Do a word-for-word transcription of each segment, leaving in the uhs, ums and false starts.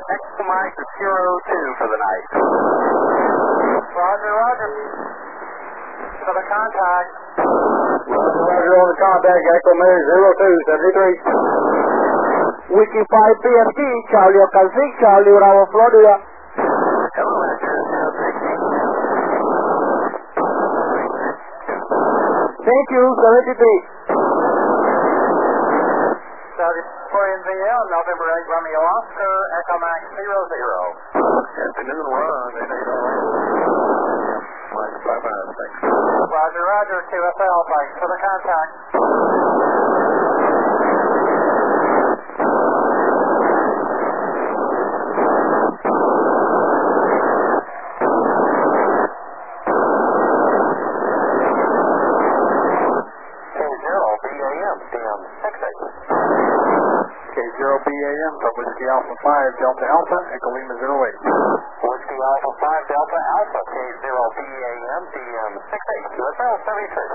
Echo Mike zero two for the night. Roger, roger. For the contact. Roger, roger on the contact. Echo Mary zero two, seventy-three. Whiskey five P F T, Charlie Oscar six, Charlie Bravo, Florida. Hello, Roger. Thank you, seventy-three. Saudi for N V L, November eight, Romeo Oscar, Echo Max zero zero. Afternoon one, eight eight zero. Mike five five, thanks. Roger, roger, Q S L, thanks for the contact. K zero B A M from Whiskey Alpha five, Delta Alpha, Echo Lima zero eight. Whiskey Alpha five, Delta Alpha, K zero B A M, D M six eight, Q S L seventy-three.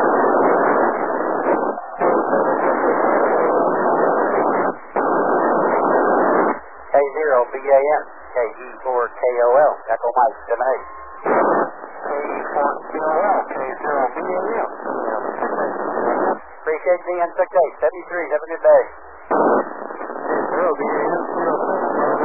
K zero B A M, K E four K O L, Echo Mike seven eight. K E four K O L, K zero B A M, D M six eight. Appreciate D M six eight, seventy-three, have a good day. zero B A M, zero seven.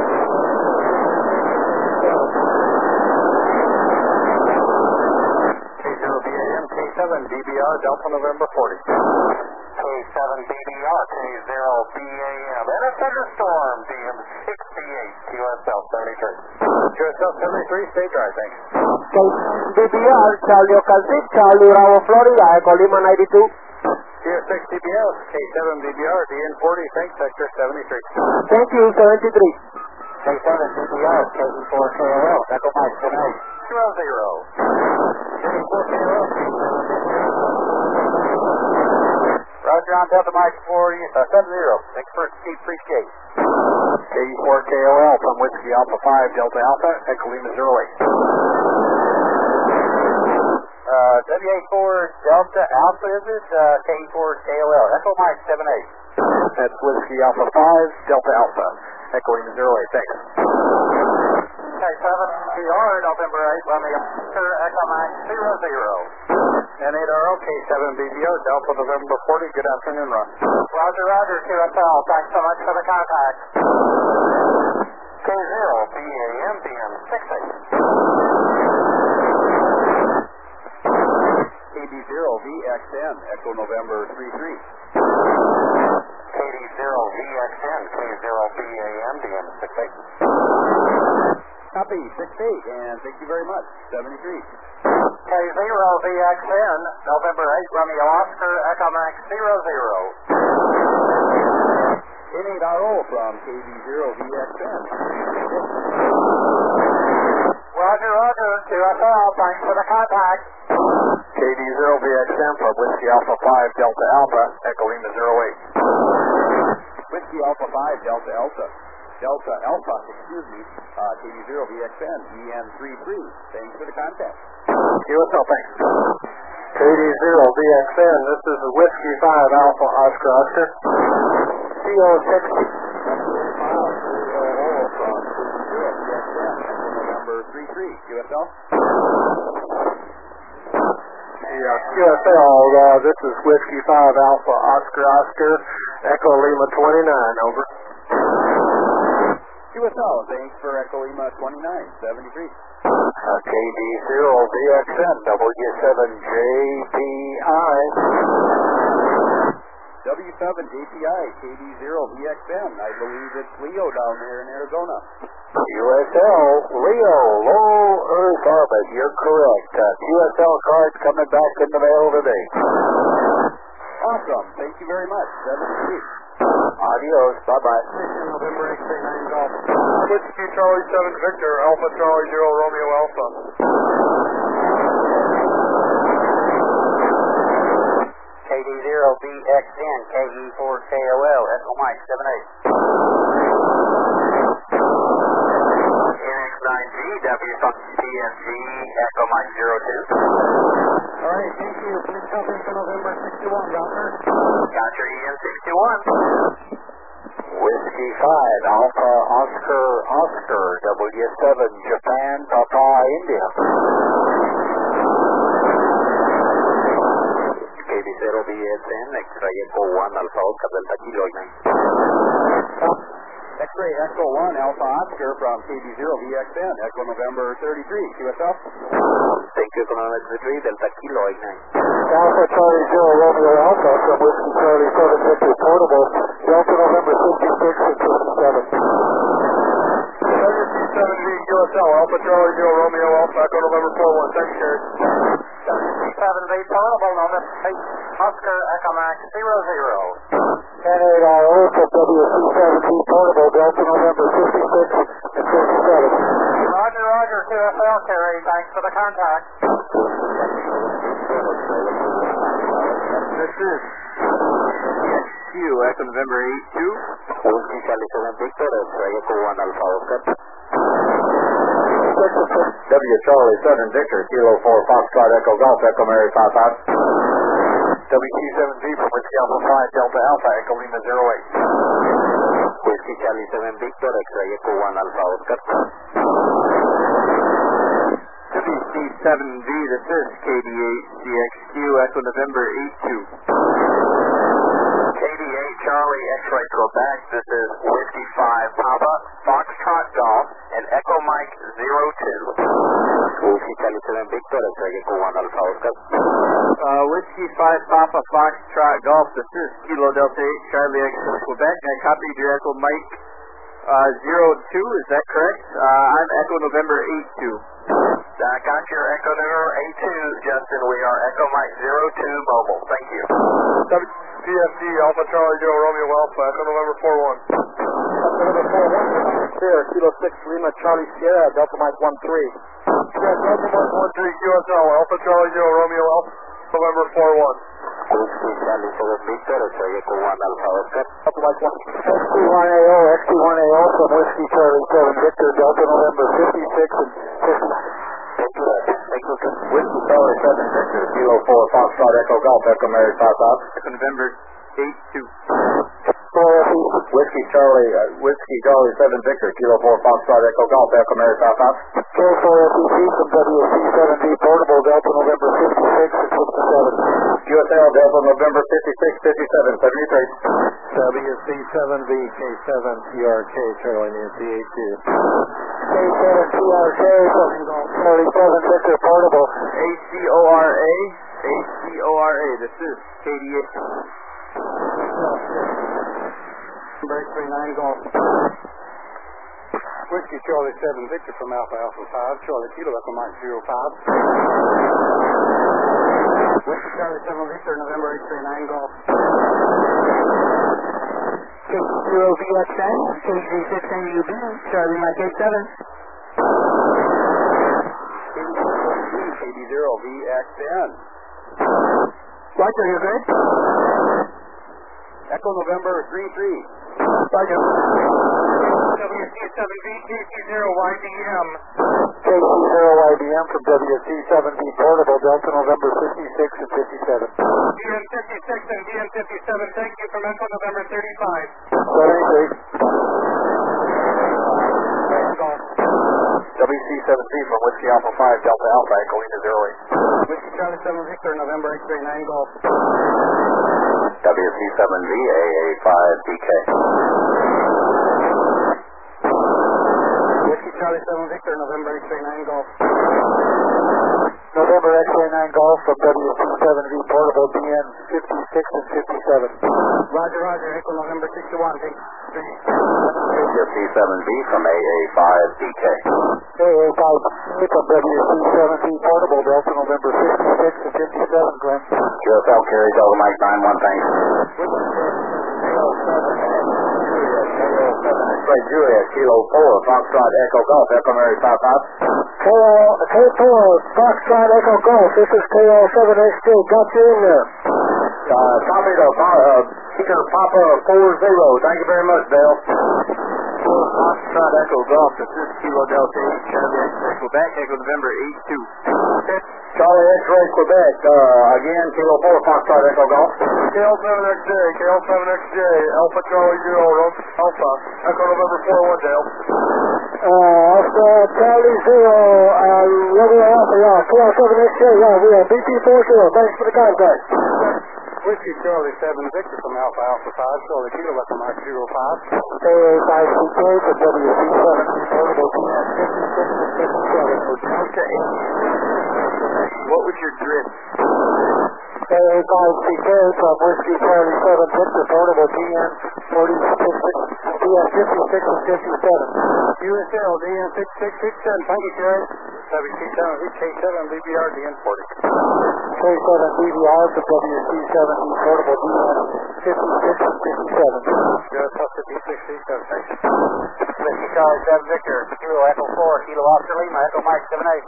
K zero B A M, K seven, D B R, Delta November forty. K seven B B R, K zero B A M, and a thunderstorm, D M sixty-eight, Q S L seventy-three. Q S L seventy-three, stay dry, thanks. K D B R, Charlie Oscar six, Charlie Bravo, Florida, Echo Lima ninety-two. Q S six D B S, K seven B B R, D N forty, thanks, sector seventy-three. Thank you, seventy-three. K seven B B R, K E four K O L, Echo Mike seven eight. Zero zero. K E four K O L. Roger on Delta Mike forty, uh, seven zero. Thanks for Steve, appreciate. K E four K O L from Whiskey Alpha five, Delta Alpha, Echo Lima zero eight. Uh, W A four Delta Alpha, is it? Uh, K E four K O L, Echo Mike seven eight. That's Whiskey Alpha five, Delta Alpha, Echo Lima zero eight, thanks. K seven B R, November eight, Romeo Oscar, Echo Max zero zero. N eight R O, K seven B B R, Delta November forty, good afternoon, Ron. Roger, roger, Q S L, thanks so much for the contact. K zero B A M, D M six eight. K D zero V X N, Echo November three three. K D zero V X N, K zero B A M, D M six eight. Copy, six eight, and thank you very much, seventy-three. K zero V X N, November eight, Romeo Oscar, Echo Max zero zero. N eight R O from K D zero V X N. Roger, roger, Q S L, thanks for the contact. K D zero V X N from Whiskey Alpha five, Delta Alpha, Echo Lima zero eight. Whiskey Alpha five, Delta Alpha. Delta Alpha, excuse me, uh, K D zero V X N, D N three three. Thanks for the contact. Q S L, thanks. K D zero V X N, this is Whiskey five Alpha Oscar Oscar. C O sixty. November three three, Q S L. Yeah, Q S L, uh, this is Whiskey five Alpha Oscar Oscar, Echo Lima twenty-nine, over. Q S L, thanks for Echo Lima twenty-nine, seventy-three. Uh, K D zero V X N, W seven J P I. W seven J P I, K D zero V X N, I believe it's Leo down there in Arizona. U S L, Leo, low Earth orbit, you're correct. Uh, Q S L card coming back in the mail today. Awesome, thank you very much, seventy-three. Adios, bye-bye. November eight, three nine Golf. Whiskey Charlie seven Victor, Alpha Charlie zero Romeo Alpha. K D zero V X N, K E four K O L, Echo Mike seven eight. N X nine G, W P S G, Echo Mike zero two. All right, thank you. Please copy for November sixty-one, Doctor. Got your E N sixty-one. Whiskey five, Alpha Oscar Oscar, W seven, Japan, Papa, India. K B zero B S N, X-ray Echo one, Alpha Oscar, Delta Kilo nine. X-ray Echo one, Alpha Oscar from K B zero V X N, Echo November thirty-three, Q S L. Thank you, Echo November thirty-three, Delta Kilo nine. Alpha Charlie Zero Romeo Alpha from Whiskey Charlie seven Victor Portable, Delta November fifty-six and fifty-seven. W C seven V Q S L, Alpha Charlie Zero Romeo Alpha, Echo November four one, thank you, Gary. W C seven V Portable, November eight, Oscar Echo Max zero zero. ten eight R O from W C seven V Portable, Delta November fifty-six and fifty-seven. Roger, Roger, Q S L carry, thanks for the contact. This is Q, Echo November eight two. Whiskey Charlie seven Victor, X-ray Echo one, Alpha Oscar. W Charlie seven Victor, Kilo four Foxtrot Echo Golf, Echo Mary five five. W C seven V from Whiskey Alpha five Delta Alpha, Echo Lima zero eight. Whiskey Charlie seven Victor, X-ray Echo one, Alpha Oscar. W C seven V, this is K D eight C X Q, Echo November eight two. K D eight Charlie X-ray Quebec, this is Whiskey five Papa, Foxtrot Golf, and Echo Mike zero two. Whiskey Charlie seven Victor, X-ray Echo one, Alpha Oscar. Uh, Whiskey five Papa, Foxtrot Golf, this is Kilo Delta eight Charlie X-ray Quebec. I copied your Echo Mike uh, zero two, is that correct? Uh, I'm Echo November eight two. I got your Echo November eight two, Justin. We are Echo Mike zero two mobile. Thank you. W P F D Alpha Charlie Joe Romeo Alpha, Echo November four one. Echo November four one, Sierra, Kilo six Lima Charlie Sierra, Delta Mike one three. Yeah, Delta Mike one three Q S L, Alpha Charlie Joe Romeo Alpha, November four one. Whiskey Charlie seven Victor, X-ray Echo one Alpha Oscar. Delta Mike one. X T one A O, X T one A O from Whiskey Charlie seven Victor, Delta November fifty-six and fifty-nine. Thank you, thank you. Whiskey Charlie seven Victor, Kilo four Foxtrot Echo Golf, Echo Mary five five. Echo November eight two. Whiskey Charlie, uh, Whiskey Charlie seven Victor, Kilo four Foxtrot Echo Golf, Echo Mary five five. K four F E C from W C seven V Portable, Delta November fifty-six and fifty-seven. Q S L Delta November fifty-six fifty-seven, seventy-three. W C seven V K seven T R K Charlie Nancy eight two. K seven T R K from Charlie seven Victor Portable. A C O R A, A C O R A, this is K D eight. Break three nine Golf. Whiskey Charlie seven Victor from Alpha Alpha five, Charlie Kilo Echo Mike zero five. Whiskey Charlie seven Victor, November eight three nine Golf. K zero V X N, K G six N U B, Charlie Mike eight seven. K D zero V X N. Roger, you're good? Echo November three three. Roger. W C seven V K C zero Y D M. K C zero Y D M from W C seven V Portable, Delta November fifty-six and fifty-seven. D M fifty-six and D M fifty-seven, thank you from Echo November thirty-five. seventy-three. W C seven V from Whiskey Alpha five, Delta Alpha, Echo Lima zero eight. Whiskey Charlie seven Victor, November eight three nine Golf. W C seven V A A five D K. Whiskey Charlie seven Victor, November eight three nine Golf. November X A nine Golf from W C seven V Portable, D N fifty-six and fifty-seven. Roger, Roger, Echo November sixty-one, thank you. W C seven V from A A five D K. A A five from W C seven V Portable, Delta November fifty-six and fifty-seven, Glenn. Q S L carry Delta Mike nine one, thanks. X-ray Juliet, Kilo four, Foxtrot Echo Golf, Echo Mary five five. K four, Foxtrot Echo Golf, this is K L seven H J, got you in there. Uh, copy to uh, Peter Papa four zero, thank you very much, Dale. Foxtrot Echo Golf, this is Kilo Delta eight, Charlie X-ray Quebec, Echo November eight two. Charlie X-Ray Quebec, uh, again, Kilo four, Foxtrot Echo Golf. K L seven X J, K L seven X J, Alpha Charlie Zero, Alpha, Echo November four one, Dale. Uh, Alpha Charlie Zero, uh, regular Alpha, yeah, K L seven X J, yeah, we are B T four zero, thanks for the contact. Whiskey Charlie seven Victor from Alpha Alpha five, Charlie Kilo Echo Mike zero five. K A five C K for W C seven, portable T N fifty-six and fifty-seven. Delta eight. What was your drift? K A five C K from Whiskey Charlie seven Victor, portable T N forty-six, T N fifty-six and fifty-seven. U S L D N six six six seven, thank you, Charlie. W C seven, K seven, B B R, D N forty. K seven B B R from W C seven, portable D N fifty-six and fifty-seven. U S L D six six seven, thank you. Whiskey Charlie seven Victor, Kilo Echo four, Kilo Oscar Lima, Echo Mike seven eight.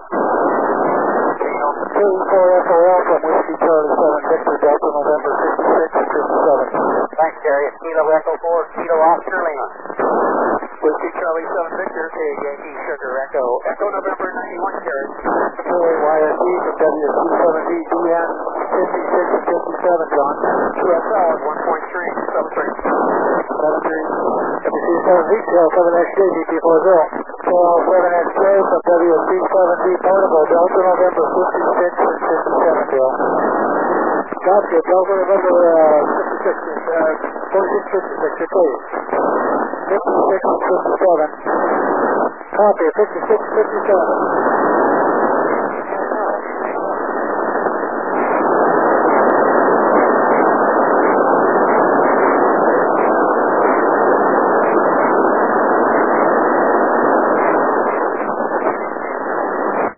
K four F O L from Whiskey Charlie seven Victor, Delta November fifty-six and fifty-seven. Thanks, Gary. It's Kilo Echo four, Kilo Oscar Lima. Whiskey Charlie seven Victor, K Yankee Sugar Echo, Echo November ninety-one, Gary. K A Y S E from W C seven D, D N fifty-six and fifty-seven, John. U S L one point three, seven three. seven three. W C seven D, K L seven X J, B T four zero. K L seven X J from W C seven D, portable, Delta November fifty-six and fifty-seven, Bill. Gotcha, Delta November uh, fifty-six, uh, forty-six, fifty-six, okay. fifty-six and fifty-seven. Copy, fifty-six, fifty-seven.